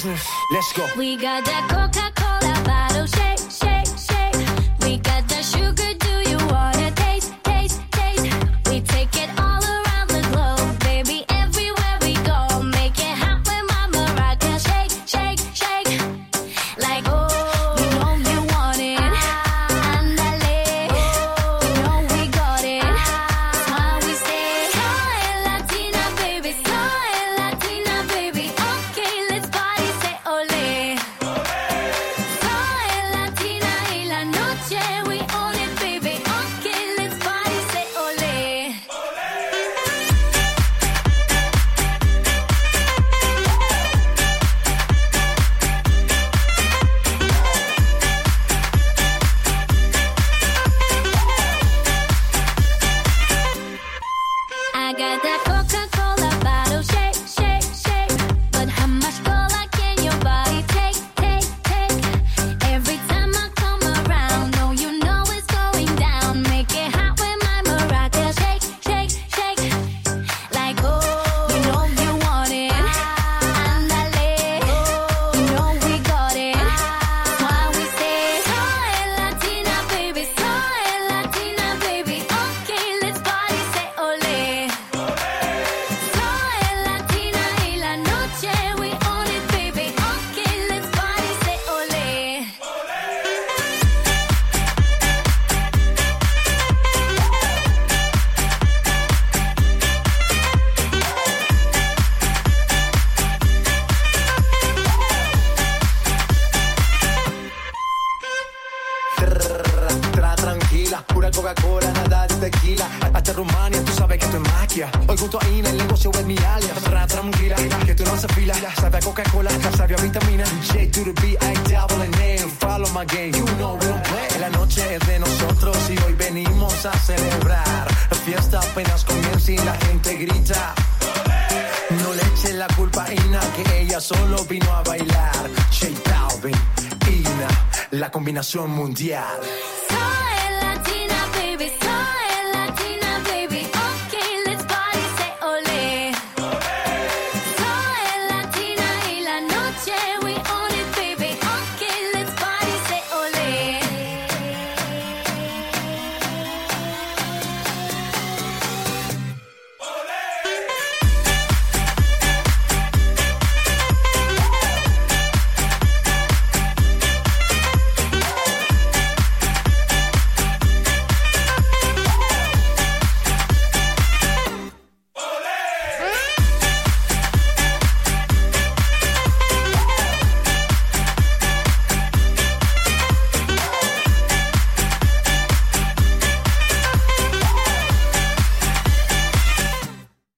business. Let's go. We got that Coca-Cola bottle, shake, shake, shake. We got that sugar, do you wanna taste, taste, taste? We take it all around the globe, baby, everywhere we go. Make it hot with Mama Rock, shake, shake, shake. Like, oh, you know you want it. Andale, you know we got it. That's why we say, soy Latina, baby, soy Latina, baby. Okay, let's party, say ole. Soy Latina y la noche, we own it, baby. Okay, let's party, say ole. I got that Coca-Cola bottle, shake, shake, shake. But how much cola can your body take, take, take? Every time I come around, no, you know it's going down. Make it hot with my maraca, shake, shake, shake. Like, oh, you know you want it. Andale, you know we got it. That's why we say, soy Latina, baby, soy Latina, baby. Okay, let's party, say ole. Soy Latina y la noche, we own it, baby. Okay, let's party, say ole. Tra tranquila, pura Coca-Cola, nada de tequila. Hasta Rumania, tú sabes que esto es magia. Hoy junto a Ina, el negocio es mi alias. Tra tranquila, que tú no haces fila. Sabe a Coca-Cola, sabe a vitamina. J to the B, I double N. Follow my game, you know we don't play. La noche es de nosotros y hoy venimos a celebrar. La fiesta apenas comienza y la gente grita. No le eches la culpa a Ina, que ella solo vino a bailar. J Balvin, Ina, la combinación mundial.